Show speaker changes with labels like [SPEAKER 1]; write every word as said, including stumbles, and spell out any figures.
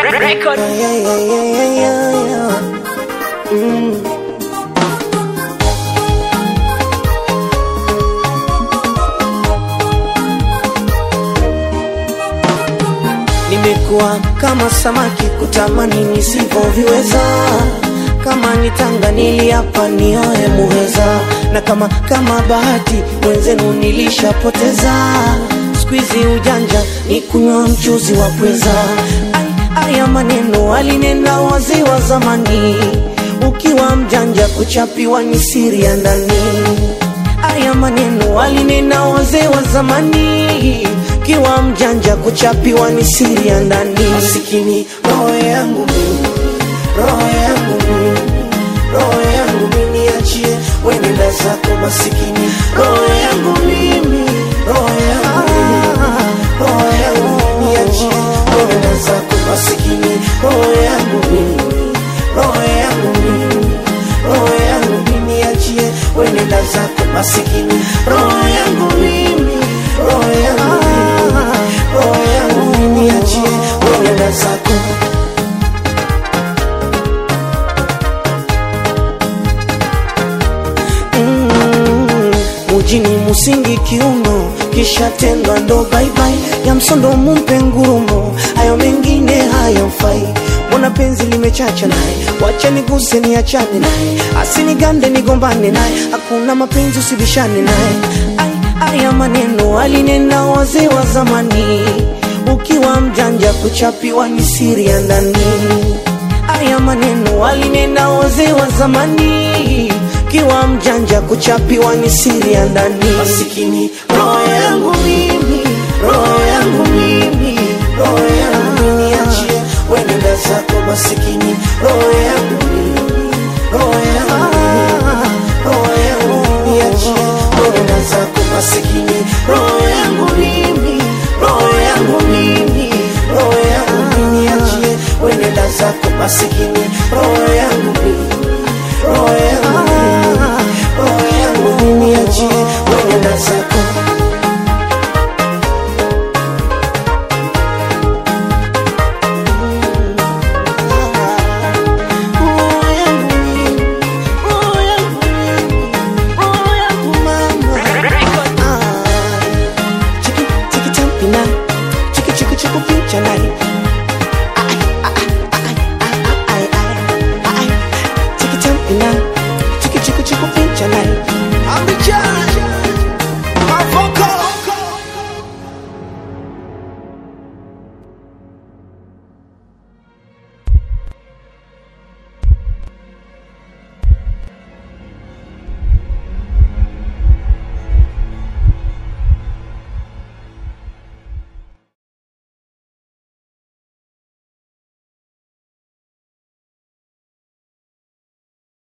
[SPEAKER 1] Record.
[SPEAKER 2] Yeah, yeah, yeah, yeah, yeah, yeah. Mm. Nimekuwa kama samaki kutamani nisivyoviweza, kama nitanga niliapa nioe muheza, na kama kama bahati mwenzenu nilishapoteza. Squeezy ujanja ni kunywa mchuzi wa pweza. Aya maneno alinena wazee wa zamani, ukiwa mjanja kuchapiwa ni siri ya ndani. Aya maneno alinena wazee wa zamani, ukiwa mjanja kuchapiwa ni siri ya ndani. Masikini roho yangu mimi, roho yangu mimi, roho yangu mimi niachie wenenda zako. Masikini roho yangu mimi, roho yangu mimi, roho yangu mimi niachie wenenda zako. Masikini roho yangu mimi, roho yangu mimi, roho yangu mimi niachie wenenda zako. Masikini roho yangu mimi, roho yangu mimi, roho yangu mimi niachie wenenda zako. Mujini musingi kiuno, kisha tendwa ndo bye bye. Ya msondo mumpe ngurumo, hayo mengine hayamfai. Mbona penzi limechacha naye, wacha niguse niachane naye. Asinigande nigombane naye, hakuna mapenzi usibishane naye. Aya maneno alinena wazee wa zamani, ukiwa mjanja kuchapiwa ni siri ya ndani. Aya maneno alinena wazee wa zamani, kiwa mjanja kuchapiwa ni siri ya ndani. Masikini roho yangu mimi, roho yangu mimi, roho yangu mimi niachie wenenda zako. Masikini roho yangu mimi, roho yangu